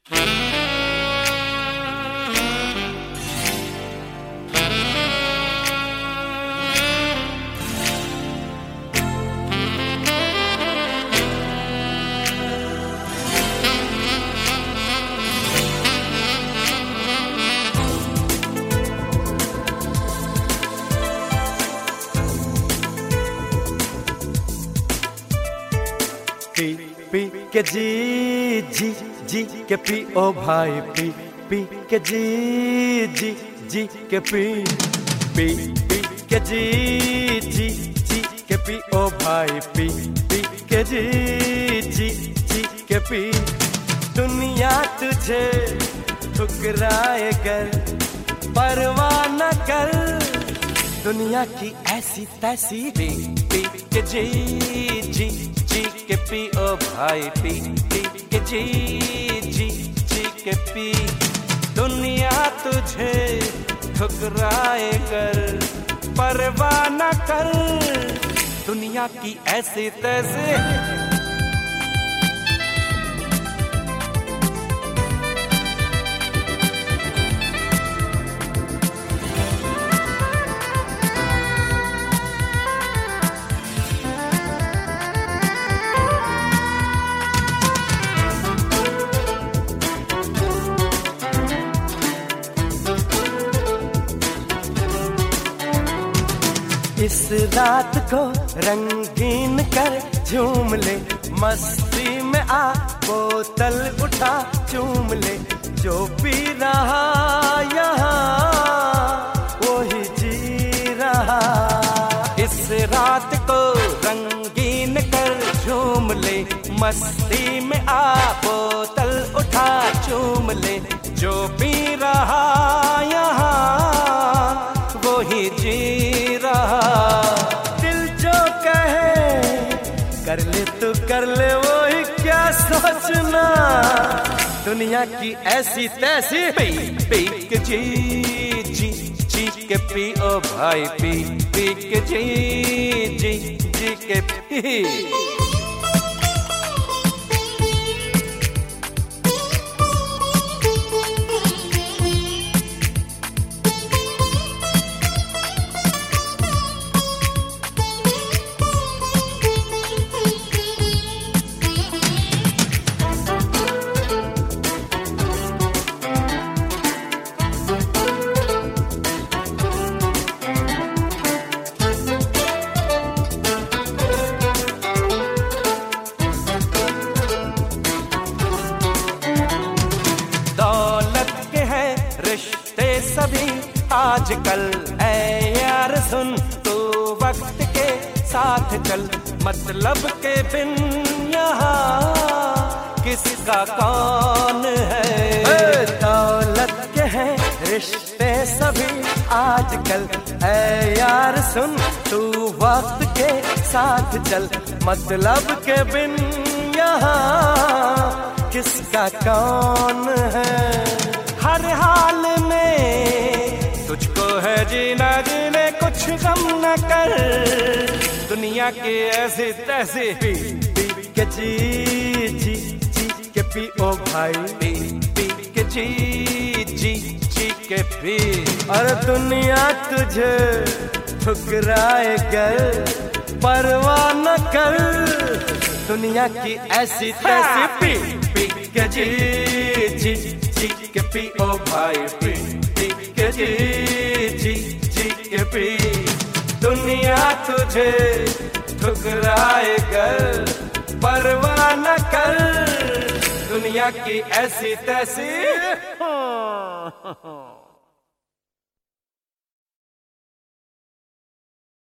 P P के जी जी जी के P O भाई, पी पी के जी जी जी के पी पी पी के जी जी जी के पी ओ भाई, पी पी के जी जी जी के पी। दुनिया तुझे ठुकराए कर परवाह न कर, दुनिया की ऐसी तैसी। पी पी के जी जी जी के पी ओ भाई, पी पी के जी जी जी के पी। दुनिया तुझे ठुकराए कर परवाह न कर, दुनिया की ऐसी तैसी। इस रात को रंगीन कर झूम ले, मस्ती में आ बोतल उठा चूम ले। जो पी रहा यहाँ वो ही जी रहा। इस रात को रंगीन कर झूम ले, मस्ती में आ बोतल उठा चूम ले। जो पी रहा यहाँ वो ही जी रहा। दिल जो कहे कर ले तू कर ले, वो ही क्या सोचना, दुनिया की ऐसी तैसी। पी पी के जी जी जी के पी ओ भाई, पी पी के जी जी जी के पी। सभी आजकल ऐ यार सुन, तू वक्त के साथ चल। मतलब के बिन यहाँ किसका कौन है। दौलत के हैं रिश्ते सभी आजकल, ऐ यार सुन तू वक्त के साथ चल। मतलब के बिन यहाँ किसका कौन है। हर हाल में तुझको है जीना, जीने कुछ गम न कर, दुनिया के ऐसे तैसे। पी पी के जी जी जी के पी ओ भाई, पी पी के जी जी जी के पी। और दुनिया तुझे ठुकराए कर परवाह न कर, दुनिया की ऐसी तैसी। पी पी के जी जी जी के पी ओ भाई, पी पी के जी जी जी के पी। दुनिया तुझे ठुकराए कर परवाह न कर, दुनिया की ऐसी तैसी।